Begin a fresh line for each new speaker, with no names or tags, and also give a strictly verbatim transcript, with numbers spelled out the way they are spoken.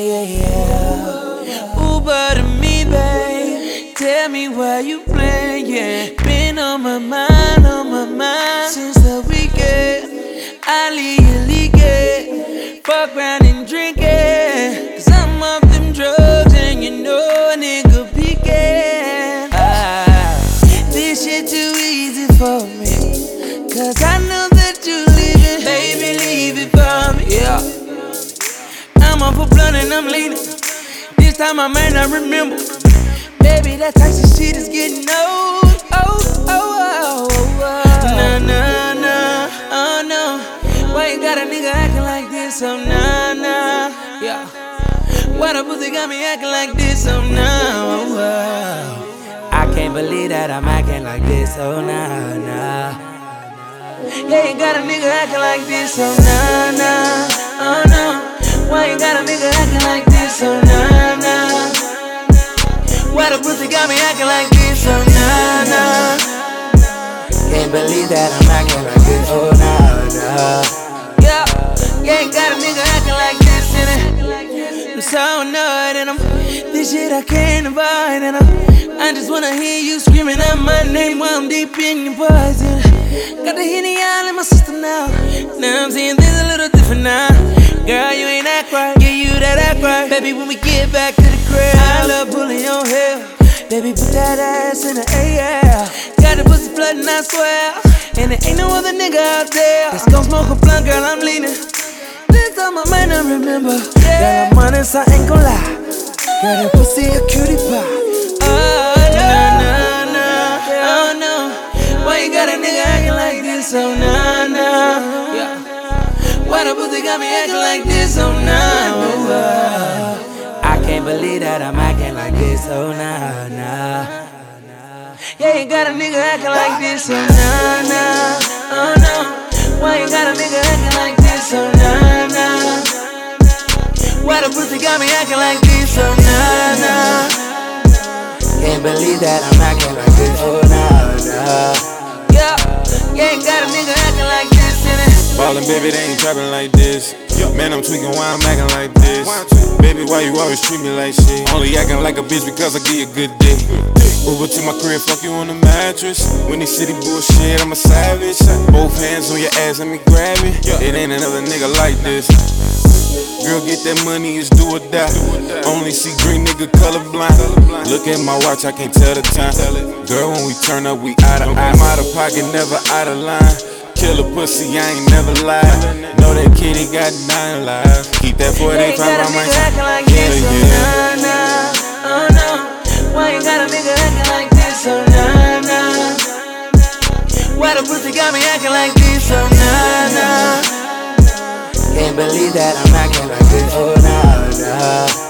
yeah, yeah. Uber to me, babe. Tell me why you playing, yeah. Been on my mind, on my mind since the weekend. I leave you leaking. Fuck around and drink it. Cause I'm off them drugs and you know a nigga peeking. Ah, this shit too easy for me. Cause I know that you leaving. Baby, leave it for me, yeah. I'm off a blunt and I'm leaning. This time I may not remember. Baby, that type of shit is getting old. Oh, oh, oh, oh, oh. Nah, nah, nah, oh no. Why you got a nigga acting like this? Oh, nah, nah, yeah. Why the pussy got me acting like this? Oh, nah, oh, oh. I can't believe that I'm acting like this. Oh, nah, nah. Yeah, you got a nigga acting like this. Oh, nah, nah, oh, no. Why you got a nigga acting like this? Oh, nah, nah. Why the pussy got me acting like this? Oh, nah, nah. Can't believe that I'm acting like this. Oh, nah, nah. Yeah, yeah, ain't got a nigga acting like this in it. I'm so annoyed and I'm this shit I can't avoid and I'm, I just wanna hear you screaming out my name while I'm deep in your poison. Got the Henny all in my system now. Now I'm seeing things a little different now. Girl, you ain't act right, give you that act right. Baby, when we get back to the crib, I love pulling your hair. Baby, put that ass in the air. Got the pussy flooding, I swear. And there ain't no other nigga out there. Let's go smoke a blunt, girl, I'm leaning. This time I might not remember. Girl, I'm honest, I ain't gon' lie. Girl, that pussy a cutie pie. Oh, no, no, no, oh, no. Why you got a nigga acting like this? Oh, no, no, yeah. Why the pussy got me acting like this? Oh, no, oh, I can't believe that I'm acting like this. Oh, nah, nah. Yeah, you got a nigga acting like this. Oh, nah, nah. Oh, no. Why you got a nigga acting like this? Oh, nah, nah. Why the pussy got me acting like this? Oh, nah, nah. Can't believe that I'm acting like this. Oh, nah, nah. Yeah, yeah, you got a nigga acting like this in it.
Ballin', baby, they ain't trappin' like this. Man, I'm tweaking why I'm acting like this. Baby, why you always treat me like shit? Only acting like a bitch because I give you a good dick. Uber to my crib, fuck you on the mattress. When these city bullshit, I'm a savage. Both hands on your ass, let me grab it. It ain't another nigga like this. Girl, get that money, it's do or die. Only see green nigga colorblind. Look at my watch, I can't tell the time. Girl, when we turn up, we out of eye. I'm out of pocket, never out of line. Kill a pussy, I ain't never lied. Know that kitty got nine lives. Keep that forty-eight by my side. Yeah, yeah.
Nah, nah, oh no. Why you got a nigga acting like this? Oh, nah, nah. Why the pussy got me acting like this? Oh, nah, nah. Can't believe that I'm acting like this. Oh, nah, nah.